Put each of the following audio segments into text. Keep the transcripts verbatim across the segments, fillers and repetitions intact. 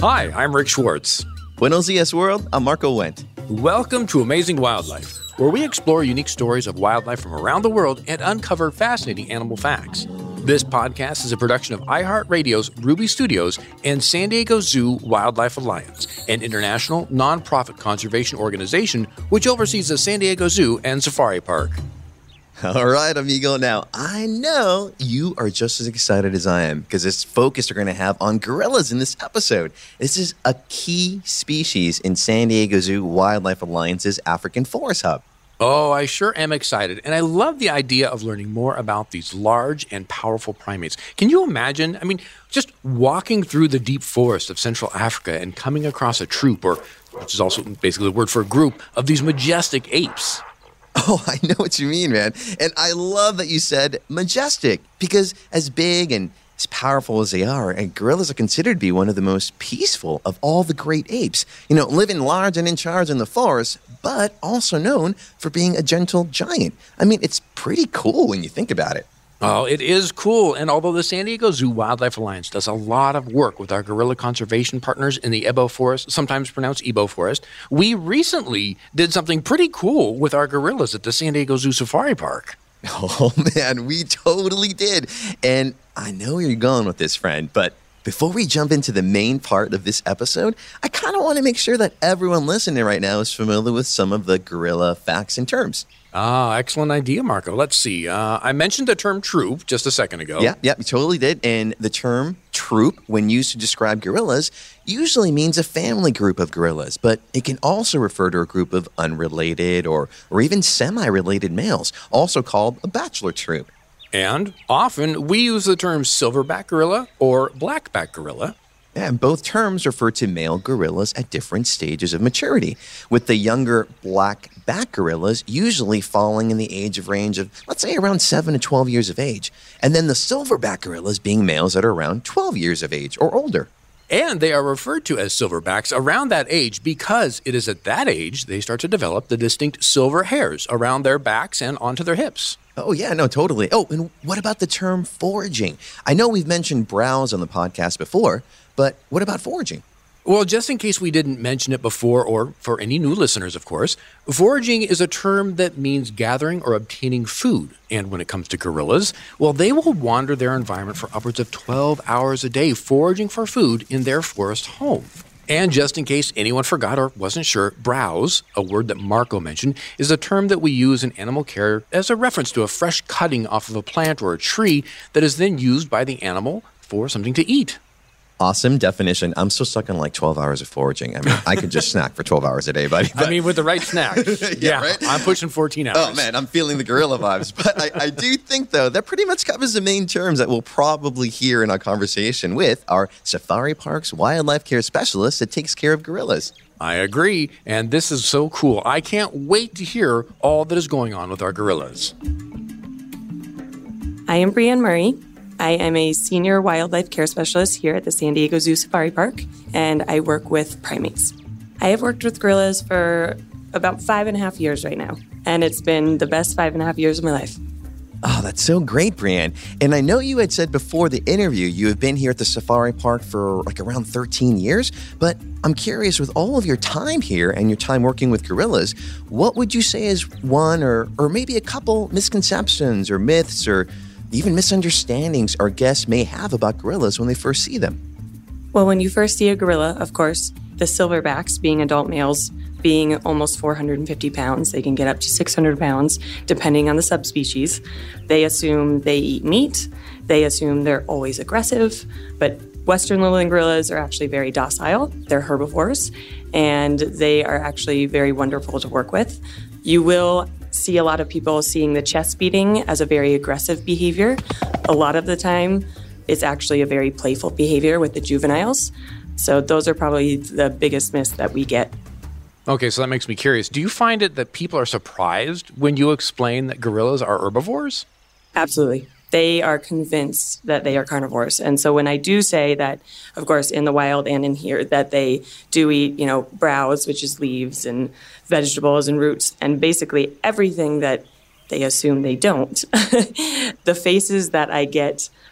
Hi, I'm Rick Schwartz. Buenos dias, world. I'm Marco Wendt. Welcome to Amazing Wildlife, where we explore unique stories of wildlife from around the world and uncover fascinating animal facts. This podcast is a production of iHeartRadio's Ruby Studios and San Diego Zoo Wildlife Alliance, an international nonprofit conservation organization which oversees the San Diego Zoo and Safari Park. All right, amigo. Now, I know you are just as excited as I am because this focus we're going to have on gorillas in this episode. This is a key species in San Diego Zoo Wildlife Alliance's African Forest Hub. Oh, I sure am excited, and I love the idea of learning more about these large and powerful primates. Can you imagine, I mean, just walking through the deep forest of Central Africa and coming across a troop, or which is also basically the word for a group, of these majestic apes? Oh, I know what you mean, man. And I love that you said majestic, because as big and as powerful as they are, and gorillas are considered to be one of the most peaceful of all the great apes. You know, living large and in charge in the forest, but also known for being a gentle giant. I mean, it's pretty cool when you think about it. Oh, it is cool. And although the San Diego Zoo Wildlife Alliance does a lot of work with our gorilla conservation partners in the Ebo Forest, sometimes pronounced Ebo Forest, we recently did something pretty cool with our gorillas at the San Diego Zoo Safari Park. Oh, man, we totally did. And I know where you're going with this, friend, but before we jump into the main part of this episode, I kind of want to make sure that everyone listening right now is familiar with some of the gorilla facts and terms. Ah, excellent idea, Marco. Let's see. Uh, I mentioned the term troop just a second ago. Yeah, yeah, you totally did. And the term troop, when used to describe gorillas, usually means a family group of gorillas, but it can also refer to a group of unrelated or, or even semi-related males, also called a bachelor troop. And often we use the term silverback gorilla or blackback gorilla. And both terms refer to male gorillas at different stages of maturity, with the younger black-back gorillas usually falling in the age of range of, let's say, around seven to twelve years of age, and then the silverback gorillas being males that are around twelve years of age or older. And they are referred to as silverbacks around that age because it is at that age they start to develop the distinct silver hairs around their backs and onto their hips. Oh, yeah, no, totally. Oh, and what about the term foraging? I know we've mentioned browse on the podcast before, but what about foraging? Well, just in case we didn't mention it before, or for any new listeners, of course, foraging is a term that means gathering or obtaining food. And when it comes to gorillas, well, they will wander their environment for upwards of twelve hours a day foraging for food in their forest home. And just in case anyone forgot or wasn't sure, browse, a word that Marco mentioned, is a term that we use in animal care as a reference to a fresh cutting off of a plant or a tree that is then used by the animal for something to eat. Awesome definition. I'm still stuck on like twelve hours of foraging. I mean, I could just snack for twelve hours a day, buddy. But... I mean, with the right snack. yeah, yeah right? I'm pushing fourteen hours. Oh, man, I'm feeling the gorilla vibes. But I, I do think, though, that pretty much covers the main terms that we'll probably hear in our conversation with our Safari Park's wildlife care specialist that takes care of gorillas. I agree, and this is so cool. I can't wait to hear all that is going on with our gorillas. I am Brianne Murray. I am a senior wildlife care specialist here at the San Diego Zoo Safari Park, and I work with primates. I have worked with gorillas for about five and a half years right now, and it's been the best five and a half years of my life. Oh, that's so great, Brianne. And I know you had said before the interview you have been here at the Safari Park for like around thirteen years, but I'm curious, with all of your time here and your time working with gorillas, what would you say is one or, or maybe a couple misconceptions or myths or even misunderstandings our guests may have about gorillas when they first see them? Well, when you first see a gorilla, of course, the silverbacks, being adult males, being almost four hundred fifty pounds, they can get up to six hundred pounds, depending on the subspecies. They assume they eat meat. They assume they're always aggressive. But Western lowland gorillas are actually very docile. They're herbivores, and they are actually very wonderful to work with. You will see a lot of people seeing the chest beating as a very aggressive behavior. A lot of the time, it's actually a very playful behavior with the juveniles. So those are probably the biggest myths that we get. Okay, so that makes me curious. Do you find it that people are surprised when you explain that gorillas are herbivores? Absolutely. They are convinced that they are carnivores. And so when I do say that, of course, in the wild and in here, that they do eat, you know, browse, which is leaves and vegetables and roots, and basically everything that they assume they don't, the faces that I get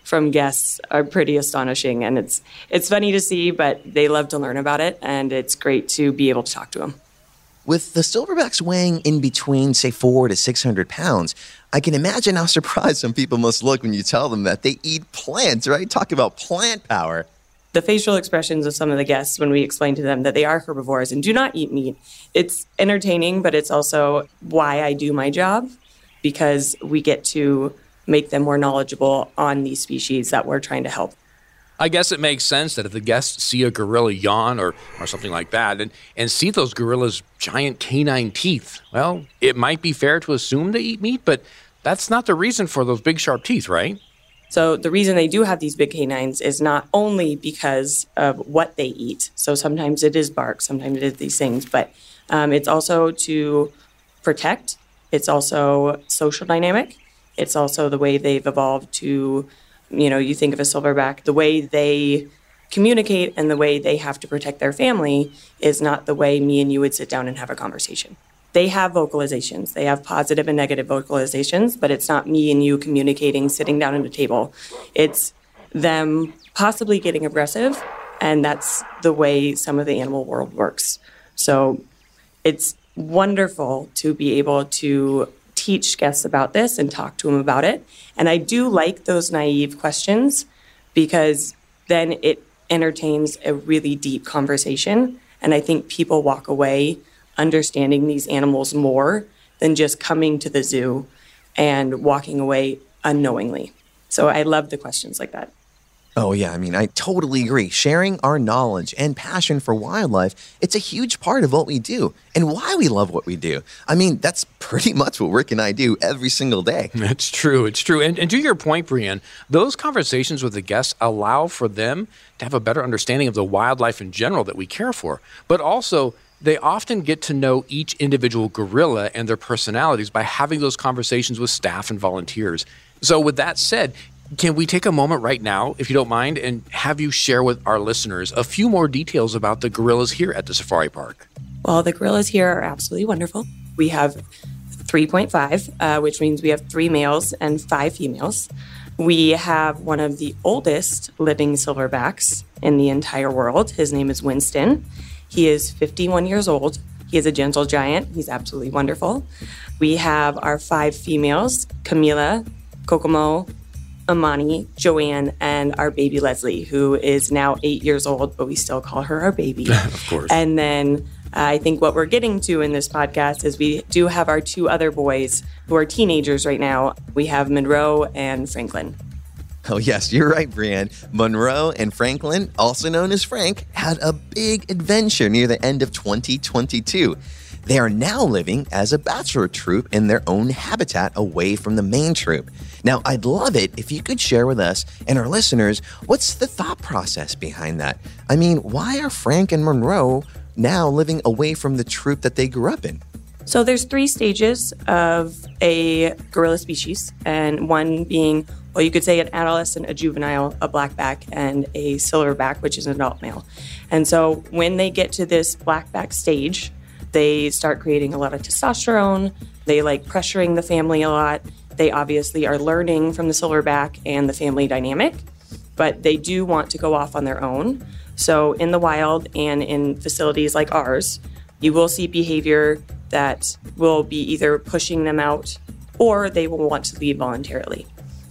from guests are pretty astonishing. And it's it's funny to see, but they love to learn about it. And it's great to be able to talk to them. With the silverbacks weighing in between, say, four to six hundred pounds, I can imagine how surprised some people must look when you tell them that they eat plants, right? Talk about plant power. The facial expressions of some of the guests when we explain to them that they are herbivores and do not eat meat, it's entertaining, but it's also why I do my job, because we get to make them more knowledgeable on these species that we're trying to help. I guess it makes sense that if the guests see a gorilla yawn or, or something like that and, and see those gorillas' giant canine teeth, well, it might be fair to assume they eat meat, but that's not the reason for those big sharp teeth, right? So the reason they do have these big canines is not only because of what they eat. So sometimes it is bark, sometimes it is these things, but um, it's also to protect. It's also social dynamic. It's also the way they've evolved to, you know, you think of a silverback, the way they communicate and the way they have to protect their family is not the way me and you would sit down and have a conversation. They have vocalizations. They have positive and negative vocalizations, but it's not me and you communicating, sitting down at a table. It's them possibly getting aggressive, and that's the way some of the animal world works. So it's wonderful to be able to teach guests about this and talk to them about it. And I do like those naive questions because then it entertains a really deep conversation. And I think people walk away understanding these animals more than just coming to the zoo and walking away unknowingly. So I love the questions like that. Oh, yeah. I mean, I totally agree. Sharing our knowledge and passion for wildlife, it's a huge part of what we do and why we love what we do. I mean, that's pretty much what Rick and I do every single day. It's true. It's true. And, and to your point, Brienne, those conversations with the guests allow for them to have a better understanding of the wildlife in general that we care for. But also, they often get to know each individual gorilla and their personalities by having those conversations with staff and volunteers. So with that said, can we take a moment right now, if you don't mind, and have you share with our listeners a few more details about the gorillas here at the safari park? Well, the gorillas here are absolutely wonderful. We have three point five, uh, which means we have three males and five females. We have one of the oldest living silverbacks in the entire world. His name is Winston. He is fifty-one years old. He is a gentle giant. He's absolutely wonderful. We have our five females, Camila, Kokomo, Amani, Joanne, and our baby Leslie, who is now eight years old, but we still call her our baby. Of course. And then uh, I think what we're getting to in this podcast is we do have our two other boys who are teenagers right now. We have Monroe and Franklin. Oh, yes, you're right, Brienne. Monroe and Franklin, also known as Frank, had a big adventure near the end of twenty twenty-two. They are now living as a bachelor troop in their own habitat away from the main troop. Now, I'd love it if you could share with us and our listeners what's the thought process behind that. I mean, why are Frank and Monroe now living away from the troop that they grew up in? So there's three stages of a gorilla species, and one being, well, you could say an adolescent, a juvenile, a blackback, and a silverback, which is an adult male. And so when they get to this blackback stage, they start creating a lot of testosterone. They like pressuring the family a lot. They obviously are learning from the silverback and the family dynamic, but they do want to go off on their own. So in the wild and in facilities like ours, you will see behavior that will be either pushing them out or they will want to leave voluntarily.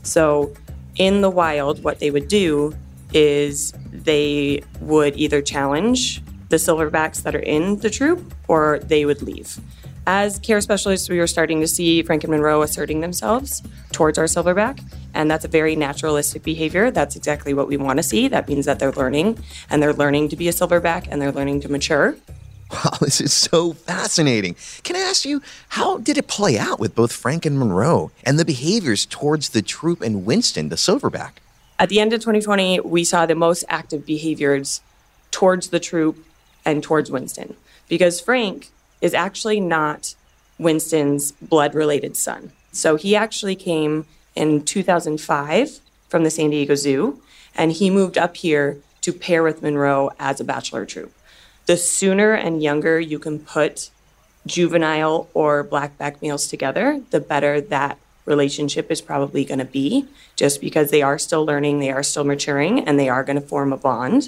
So in the wild, what they would do is they would either challenge the silverbacks that are in the troop or they would leave. As care specialists, we were starting to see Frank and Monroe asserting themselves towards our silverback, and that's a very naturalistic behavior. That's exactly what we want to see. That means that they're learning, and they're learning to be a silverback, and they're learning to mature. Wow, this is so fascinating. Can I ask you, how did it play out with both Frank and Monroe and the behaviors towards the troop and Winston, the silverback? At the end of twenty twenty, we saw the most active behaviors towards the troop and towards Winston, because Frank is actually not Winston's blood-related son. So he actually came in two thousand five from the San Diego Zoo, and he moved up here to pair with Monroe as a bachelor troop. The sooner and younger you can put juvenile or blackback males together, the better that relationship is probably going to be, just because they are still learning, they are still maturing, and they are going to form a bond.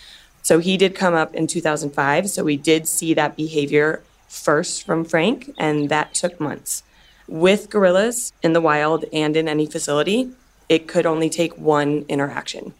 So he did come up in two thousand five, so we did see that behavior first from Frank, and that took months. With gorillas in the wild and in any facility, it could only take one interaction.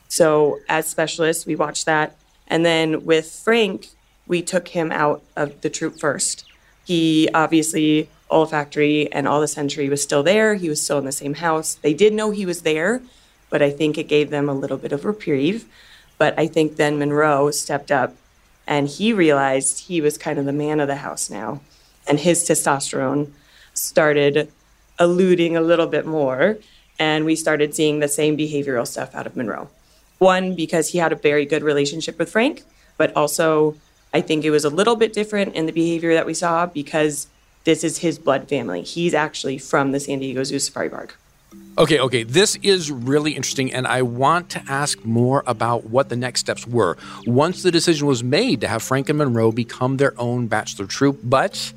So as specialists, we watched that. And then with Frank, we took him out of the troop first. He obviously, olfactory and all the sensory was still there. He was still in the same house. They did know he was there, but I think it gave them a little bit of reprieve. But I think then Monroe stepped up and he realized he was kind of the man of the house now. And his testosterone started eluding a little bit more. And we started seeing the same behavioral stuff out of Monroe. One, because he had a very good relationship with Frank, but also I think it was a little bit different in the behavior that we saw because this is his blood family. He's actually from the San Diego Zoo Safari Park. Okay, okay, this is really interesting, and I want to ask more about what the next steps were once the decision was made to have Frank and Monroe become their own bachelor troop. But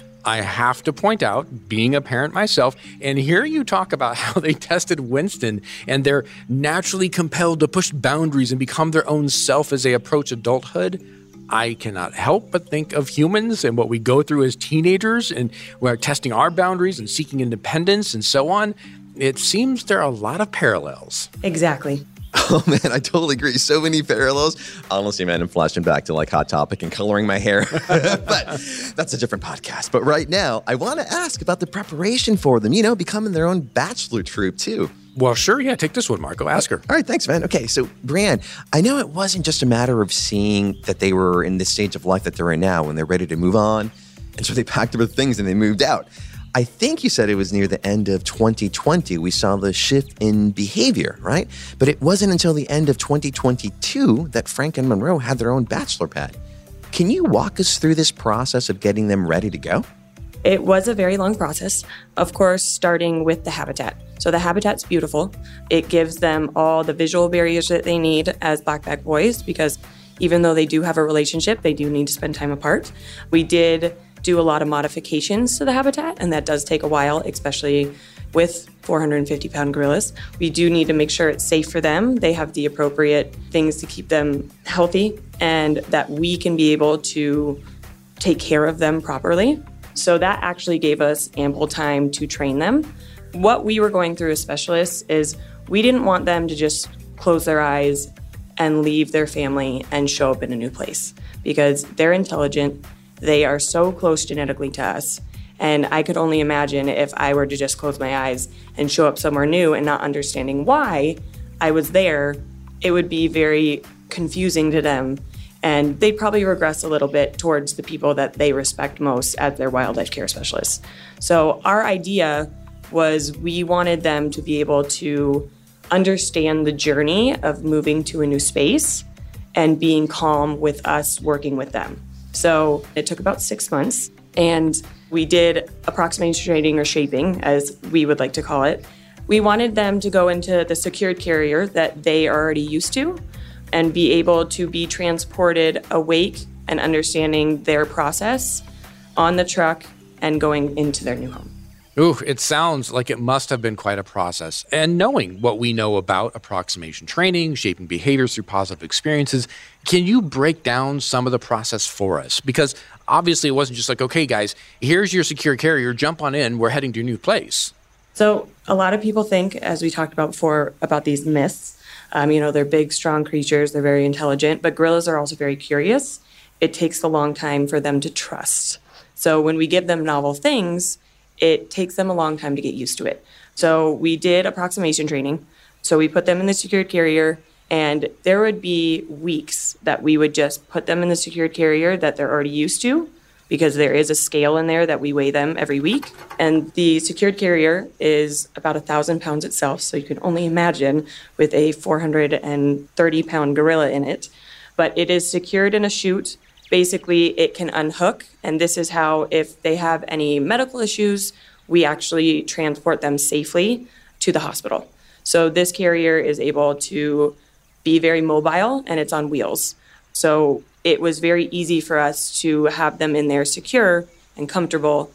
I have to point out, being a parent myself, and hear you talk about how they tested Winston and they're naturally compelled to push boundaries and become their own self as they approach adulthood, I cannot help but think of humans and what we go through as teenagers, and we're testing our boundaries and seeking independence and so on. It seems there are a lot of parallels. Exactly. Oh, man, I totally agree. So many parallels. Honestly, man, I'm flashing back to like Hot Topic and coloring my hair. But that's a different podcast. But right now, I want to ask about the preparation for them, you know, becoming their own bachelor troop, too. Well, sure. Yeah, take this one, Marco. Ask her. All right. Thanks, man. Okay. So, Brianne, I know it wasn't just a matter of seeing that they were in this stage of life that they're in now when they're ready to move on. And so they packed up their things and they moved out. I think you said it was near the end of twenty twenty we saw the shift in behavior, right? But it wasn't until the end of twenty twenty-two that Frank and Monroe had their own bachelor pad. Can you walk us through this process of getting them ready to go? It was a very long process, of course, starting with the habitat. So the habitat's beautiful. It gives them all the visual barriers that they need as blackback boys, because even though they do have a relationship, they do need to spend time apart. We did do a lot of modifications to the habitat, and that does take a while, especially with four hundred fifty pound gorillas. We do need to make sure it's safe for them. They have the appropriate things to keep them healthy and that we can be able to take care of them properly. So that actually gave us ample time to train them. What we were going through as specialists is we didn't want them to just close their eyes and leave their family and show up in a new place, because they're intelligent. They are so close genetically to us. And I could only imagine if I were to just close my eyes and show up somewhere new and not understanding why I was there, it would be very confusing to them. And they'd probably regress a little bit towards the people that they respect most as their wildlife care specialists. So our idea was we wanted them to be able to understand the journey of moving to a new space and being calm with us working with them. So it took about six months, and we did approximation training, or shaping, as we would like to call it. We wanted them to go into the secured carrier that they are already used to and be able to be transported awake and understanding their process on the truck and going into their new home. Ooh, it sounds like it must have been quite a process. And knowing what we know about approximation training, shaping behaviors through positive experiences, can you break down some of the process for us? Because obviously it wasn't just like, okay, guys, here's your secure carrier, jump on in, we're heading to your new place. So a lot of people think, as we talked about before, about these myths. Um, you know, they're big, strong creatures, they're very intelligent, but gorillas are also very curious. It takes a long time for them to trust. So when we give them novel things, it takes them a long time to get used to it. So we did approximation training. So we put them in the secured carrier, and there would be weeks that we would just put them in the secured carrier that they're already used to, because there is a scale in there that we weigh them every week. And the secured carrier is about a thousand pounds itself. So you can only imagine with a four hundred thirty pound gorilla in it, but it is secured in a chute. Basically, it can unhook, and this is how, if they have any medical issues, we actually transport them safely to the hospital. So this carrier is able to be very mobile, and it's on wheels. So it was very easy for us to have them in there secure and comfortable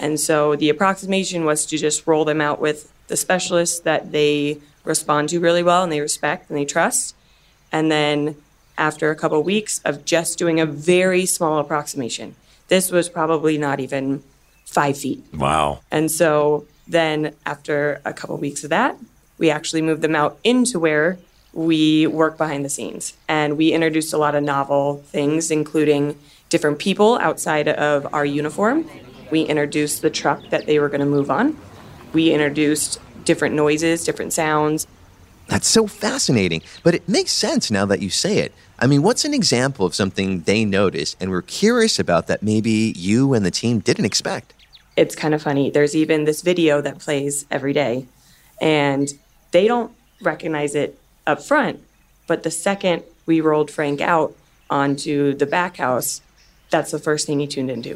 And so the approximation was to just roll them out with the specialists that they respond to really well and they respect and they trust. And then after a couple of weeks of just doing a very small approximation, this was probably not even five feet. Wow. And so then after a couple of weeks of that, we actually moved them out into where we work behind the scenes. And we introduced a lot of novel things, including different people outside of our uniform. We introduced the truck that they were going to move on. We introduced different noises, different sounds. That's so fascinating, but it makes sense now that you say it. I mean, what's an example of something they noticed and were curious about that maybe you and the team didn't expect? It's kind of funny. There's even this video that plays every day, and they don't recognize it up front, but the second we rolled Frank out onto the back house, that's the first thing he tuned into.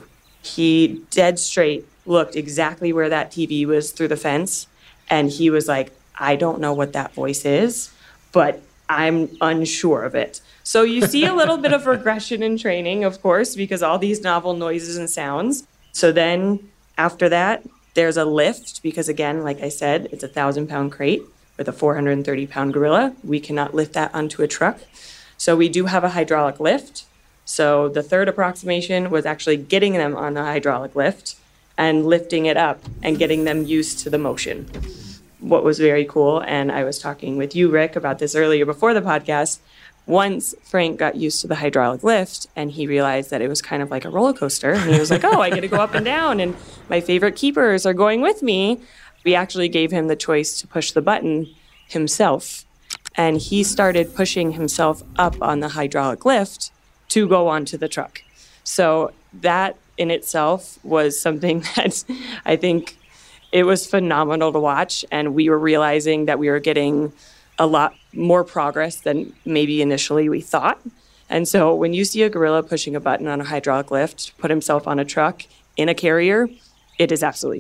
He dead straight looked exactly where that T V was through the fence, and he was like, I don't know what that voice is, but I'm unsure of it. So you see a little bit of regression in training, of course, because all these novel noises and sounds. So then after that, there's a lift, because again, like I said, it's a thousand pound crate with a four hundred thirty pound gorilla. We cannot lift that onto a truck. So we do have a hydraulic lift. So the third approximation was actually getting them on a hydraulic lift and lifting it up and getting them used to the motion. What was very cool, and I was talking with you, Rick, about this earlier before the podcast, once Frank got used to the hydraulic lift and he realized that it was kind of like a roller coaster, and he was like, oh, I get to go up and down, and my favorite keepers are going with me, we actually gave him the choice to push the button himself. And he started pushing himself up on the hydraulic lift to go onto the truck. So that in itself was something that I think it was phenomenal to watch. And we were realizing that we were getting a lot more progress than maybe initially we thought. And so when you see a gorilla pushing a button on a hydraulic lift, put himself on a truck in a carrier, it is absolutely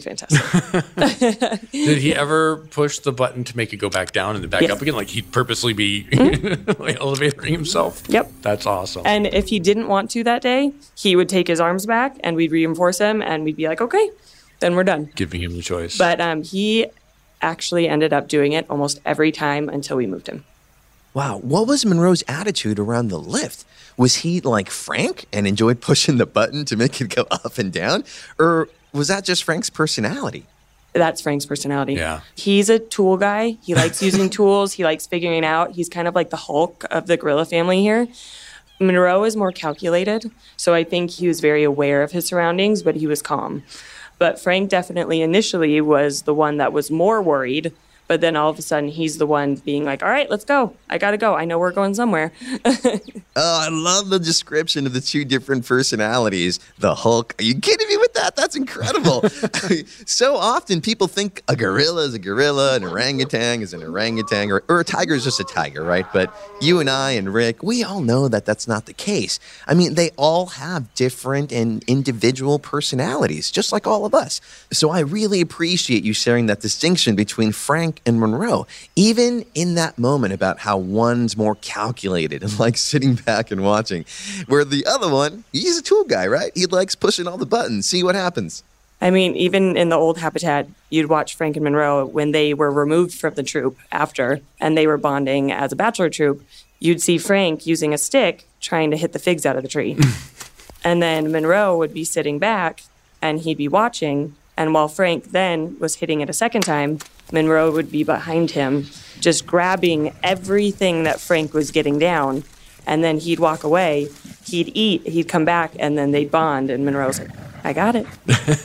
fantastic. Did he ever push the button to make it go back down and then back yes. up again? Like he'd purposely be mm-hmm. like elevatoring himself? Yep. That's awesome. And if he didn't want to that day, he would take his arms back and we'd reinforce him and we'd be like, okay, then we're done. Giving him the choice. But um, he actually ended up doing it almost every time until we moved him. Wow. What was Monroe's attitude around the lift? Was he like Frank and enjoyed pushing the button to make it go up and down? Or was that just Frank's personality? That's Frank's personality. Yeah. He's a tool guy. He likes using tools. He likes figuring it out. He's kind of like the Hulk of the gorilla family here. Monroe is more calculated. So I think he was very aware of his surroundings, but he was calm. But Frank definitely initially was the one that was more worried. But then all of a sudden, he's the one being like, all right, let's go. I got to go. I know we're going somewhere. Oh, I love the description of the two different personalities. The Hulk. Are you kidding me with that? That's incredible. So often people think a gorilla is a gorilla, an orangutan is an orangutan, or, or a tiger is just a tiger, right? But you and I and Rick, we all know that that's not the case. I mean, they all have different and individual personalities, just like all of us. So I really appreciate you sharing that distinction between Frank and Monroe, even in that moment about how one's more calculated and like sitting back and watching, where the other one, he's a tool guy, right? He likes pushing all the buttons, see what happens. I mean, even in the old habitat, you'd watch Frank and Monroe when they were removed from the troop after, and they were bonding as a bachelor troop, you'd see Frank using a stick trying to hit the figs out of the tree. And then Monroe would be sitting back, and he'd be watching, and while Frank then was hitting it a second time, Monroe would be behind him, just grabbing everything that Frank was getting down. And then he'd walk away, he'd eat, he'd come back, and then they'd bond. And Monroe's like, I got it.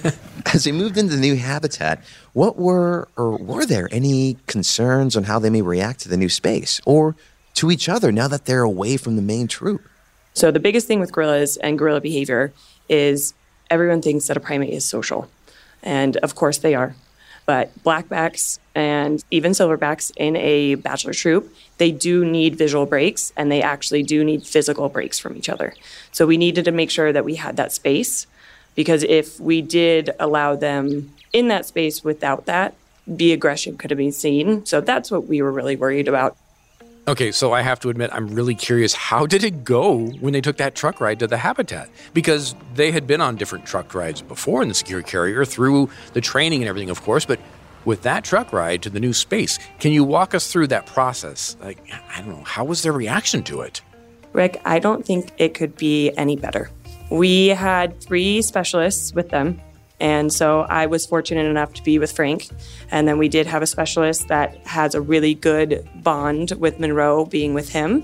As they moved into the new habitat, what were, or were there any concerns on how they may react to the new space or to each other now that they're away from the main troop? So the biggest thing with gorillas and gorilla behavior is everyone thinks that a primate is social. And of course they are. But blackbacks and even silverbacks in a bachelor troop, they do need visual breaks, and they actually do need physical breaks from each other. So we needed to make sure that we had that space, because if we did allow them in that space without that, the aggression could have been seen. So that's what we were really worried about. Okay, so I have to admit, I'm really curious. How did it go when they took that truck ride to the habitat? Because they had been on different truck rides before in the secure carrier through the training and everything, of course, but with that truck ride to the new space, can you walk us through that process? Like, I don't know, how was their reaction to it? Rick, I don't think it could be any better. We had three specialists with them. And so I was fortunate enough to be with Frank. And then we did have a specialist that has a really good bond with Monroe being with him.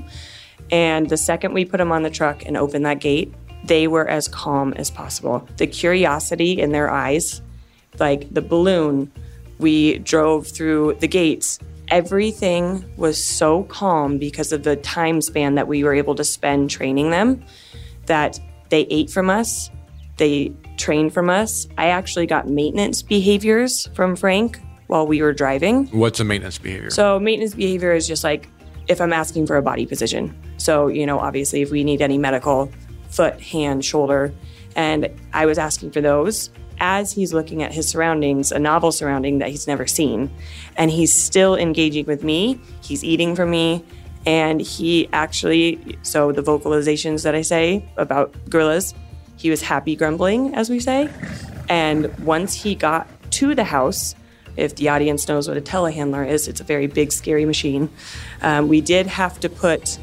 And the second we put him on the truck and opened that gate, they were as calm as possible. The curiosity in their eyes, like the balloon, we drove through the gates. Everything was so calm because of the time span that we were able to spend training them that they ate from us. They trained from us. I actually got maintenance behaviors from Frank while we were driving. What's a maintenance behavior? So maintenance behavior is just like if I'm asking for a body position. So, you know, obviously if we need any medical, foot, hand, shoulder, and I was asking for those as he's looking at his surroundings, a novel surrounding that he's never seen. And he's still engaging with me. He's eating from me. And he actually, so the vocalizations that I say about gorillas, he was happy grumbling, as we say. And once he got to the house, if the audience knows what a telehandler is, it's a very big, scary machine. Um, we did have to put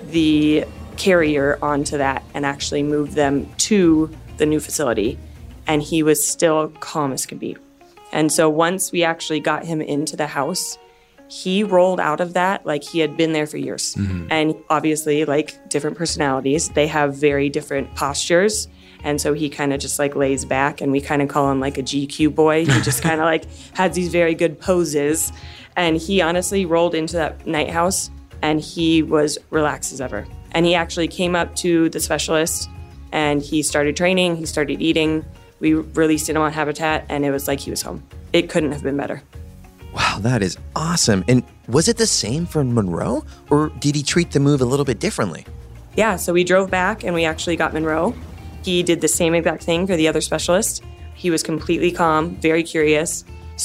the carrier onto that and actually move them to the new facility. And he was still calm as could be. And so once we actually got him into the house, he rolled out of that like he had been there for years. Mm-hmm. And obviously, like different personalities, they have very different postures. And so he kind of just like lays back, and we kind of call him like a G Q boy. He just kind of like has these very good poses. And he honestly rolled into that night house and he was relaxed as ever. And he actually came up to the specialist and he started training, he started eating. We released him on Habitat and it was like he was home. It couldn't have been better. Wow, that is awesome. And was it the same for Monroe, or did he treat the move a little bit differently? Yeah, so we drove back and we actually got Monroe. He did the same exact thing for the other specialist. He was completely calm, very curious.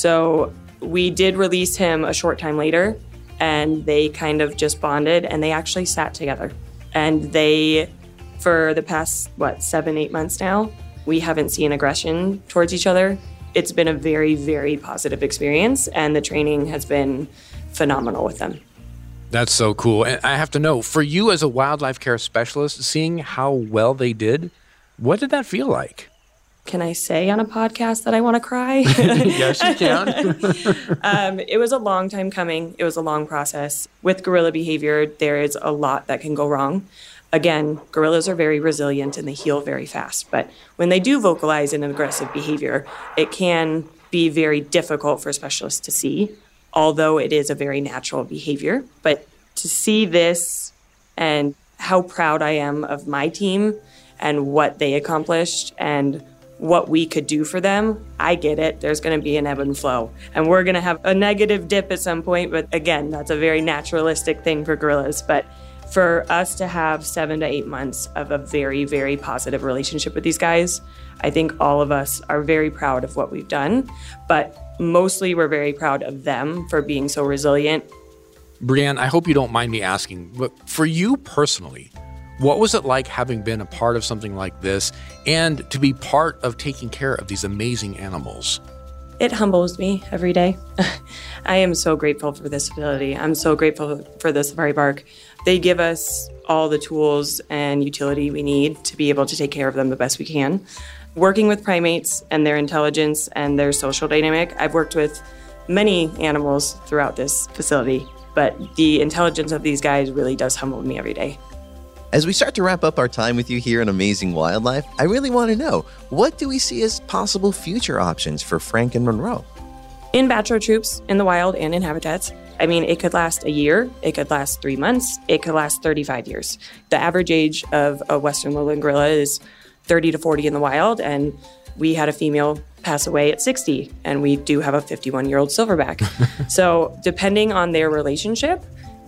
So we did release him a short time later, and they kind of just bonded, and they actually sat together. And they, for the past, what, seven, eight months now, we haven't seen aggression towards each other. It's been a very, very positive experience, and the training has been phenomenal with them. That's so cool. And I have to know, for you as a wildlife care specialist, seeing how well they did, what did that feel like? Can I say on a podcast that I want to cry? Yes, you can. um, it was a long time coming. It was a long process. With gorilla behavior, there is a lot that can go wrong. Again, gorillas are very resilient and they heal very fast. But when they do vocalize an aggressive behavior, it can be very difficult for specialists to see, although it is a very natural behavior. But to see this and how proud I am of my team and what they accomplished and what we could do for them, I get it. There's going to be an ebb and flow. And we're going to have a negative dip at some point. But again, that's a very naturalistic thing for gorillas. But for us to have seven to eight months of a very, very positive relationship with these guys, I think all of us are very proud of what we've done. But mostly we're very proud of them for being so resilient. Brianne, I hope you don't mind me asking, but for you personally, what was it like having been a part of something like this and to be part of taking care of these amazing animals? It humbles me every day. I am so grateful for this facility. I'm so grateful for the safari park. They give us all the tools and utility we need to be able to take care of them the best we can. Working with primates and their intelligence and their social dynamic, I've worked with many animals throughout this facility, but the intelligence of these guys really does humble me every day. As we start to wrap up our time with you here in Amazing Wildlife, I really want to know, what do we see as possible future options for Frank and Monroe? In bachelor troops, in the wild and in habitats, I mean, it could last a year, it could last three months, it could last thirty-five years. The average age of a Western lowland gorilla is thirty to forty in the wild, and we had a female pass away at sixty, and we do have a fifty-one-year-old silverback. So depending on their relationship,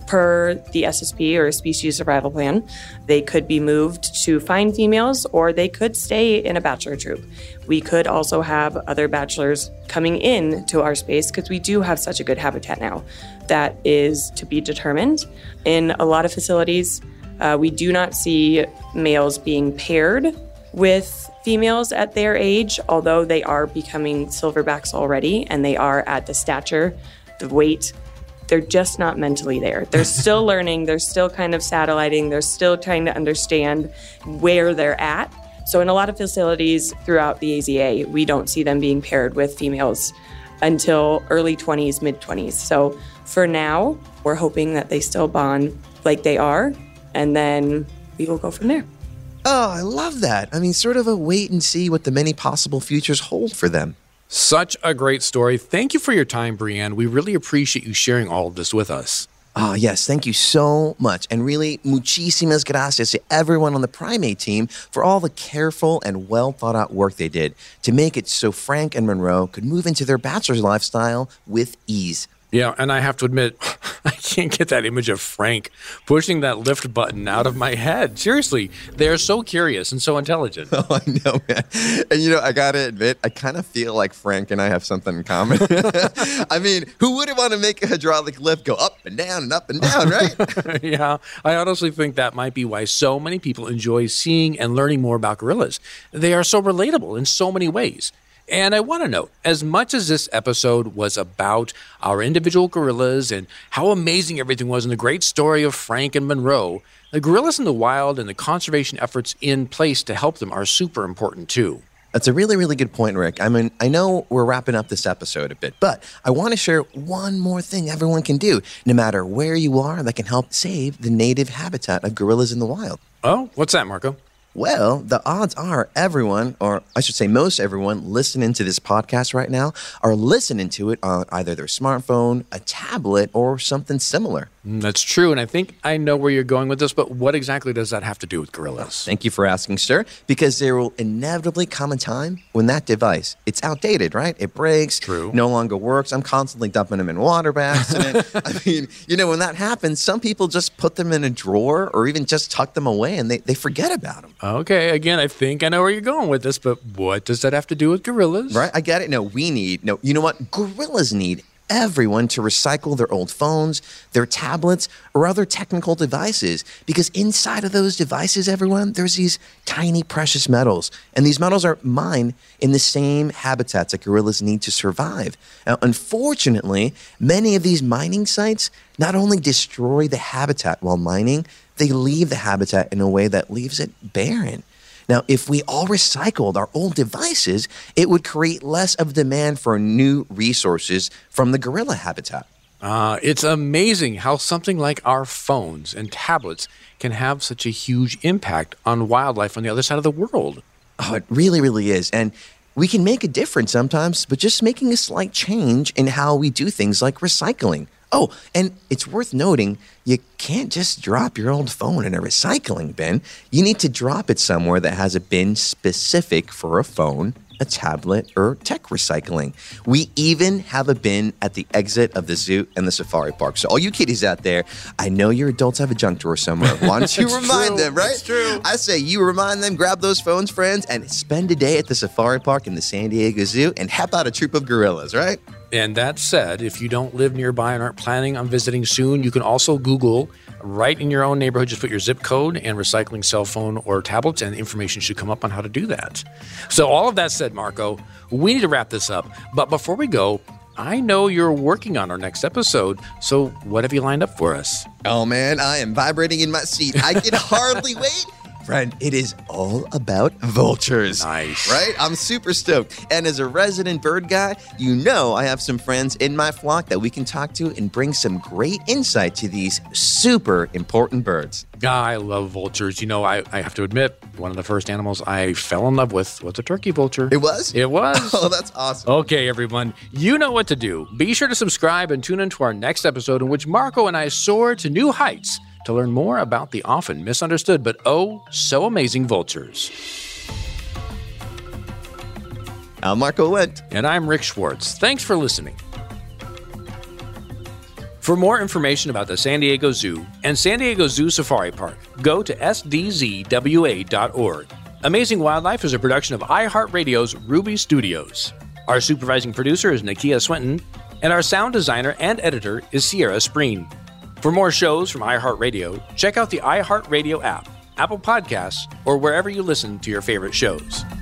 Per the S S P, or Species Survival Plan, they could be moved to find females, or they could stay in a bachelor troop. We could also have other bachelors coming in to our space because we do have such a good habitat now. That is to be determined. In a lot of facilities, uh, we do not see males being paired with females at their age, although they are becoming silverbacks already, and they are at the stature, the weight. They're just not mentally there. They're still learning. They're still kind of satelliting. They're still trying to understand where they're at. So in a lot of facilities throughout the A Z A, we don't see them being paired with females until early twenties, mid-twenties. So for now, we're hoping that they still bond like they are, and then we will go from there. Oh, I love that. I mean, sort of a wait and see what the many possible futures hold for them. Such a great story. Thank you for your time, Brianne. We really appreciate you sharing all of this with us. Oh, yes. Thank you so much. And really, muchísimas gracias to everyone on the Primate team for all the careful and well thought out work they did to make it so Frank and Monroe could move into their bachelor's lifestyle with ease. Yeah, and I have to admit, I can't get that image of Frank pushing that lift button out of my head. Seriously, they're so curious and so intelligent. Oh, I know, man. And, you know, I got to admit, I kind of feel like Frank and I have something in common. I mean, who wouldn't want to make a hydraulic lift go up and down and up and down, right? Yeah, I honestly think that might be why so many people enjoy seeing and learning more about gorillas. They are so relatable in so many ways. And I want to note, as much as this episode was about our individual gorillas and how amazing everything was and the great story of Frank and Monroe, the gorillas in the wild and the conservation efforts in place to help them are super important too. That's a really, really good point, Rick. I mean, I know we're wrapping up this episode a bit, but I want to share one more thing everyone can do, no matter where you are, that can help save the native habitat of gorillas in the wild. Oh, what's that, Marco? Well, the odds are everyone, or I should say most everyone, listening to this podcast right now are listening to it on either their smartphone, a tablet, or something similar. That's true, and I think I know where you're going with this, but what exactly does that have to do with gorillas? Thank you for asking, sir, because there will inevitably come a time when that device, it's outdated, right? It breaks, True. no longer works. I'm constantly dumping them in water by accident. I mean, you know, when that happens, some people just put them in a drawer or even just tuck them away and they, they forget about them. Okay, again, I think I know where you're going with this, but what does that have to do with gorillas? Right, I get it. No, we need, no, you know what? Gorillas need everyone to recycle their old phones, their tablets, or other technical devices, because inside of those devices, everyone, there's these tiny precious metals, and these metals are mined in the same habitats that gorillas need to survive. Now, unfortunately, many of these mining sites not only destroy the habitat while mining, they leave the habitat in a way that leaves it barren. Now, if we all recycled our old devices, it would create less of demand for new resources from the gorilla habitat. Uh, it's amazing how something like our phones and tablets can have such a huge impact on wildlife on the other side of the world. Oh, it really, really is. And we can make a difference sometimes, but just making a slight change in how we do things like recycling. Oh, and it's worth noting, you can't just drop your old phone in a recycling bin. You need to drop it somewhere that has a bin specific for a phone, a tablet, or tech recycling. We even have a bin at the exit of the zoo and the safari park. So all you kiddies out there, I know your adults have a junk drawer somewhere. Why don't you remind true. them, right? It's true. I say you remind them, grab those phones, friends, and spend a day at the safari park in the San Diego Zoo and help out a troop of gorillas, right? And that said, if you don't live nearby and aren't planning on visiting soon, you can also Google right in your own neighborhood. Just put your zip code and recycling cell phone or tablets, and information should come up on how to do that. So all of that said, Marco, we need to wrap this up. But before we go, I know you're working on our next episode. So what have you lined up for us? Oh, man, I am vibrating in my seat. I can hardly wait. Friend, it is all about vultures. Nice. Right? I'm super stoked. And as a resident bird guy, you know I have some friends in my flock that we can talk to and bring some great insight to these super important birds. I love vultures. You know, I, I have to admit, one of the first animals I fell in love with was a turkey vulture. It was? It was. Oh, that's awesome. Okay, everyone, you know what to do. Be sure to subscribe and tune in to our next episode in which Marco and I soar to new heights to learn more about the often misunderstood but oh so amazing vultures. I'm Marco Wendt. And I'm Rick Schwartz. Thanks for listening. For more information about the San Diego Zoo and San Diego Zoo Safari Park, go to S D Z W A dot org. Amazing Wildlife is a production of iHeartRadio's Ruby Studios. Our supervising producer is Nakia Swinton, and our sound designer and editor is Sierra Spreen. For more shows from iHeartRadio, check out the iHeartRadio app, Apple Podcasts, or wherever you listen to your favorite shows.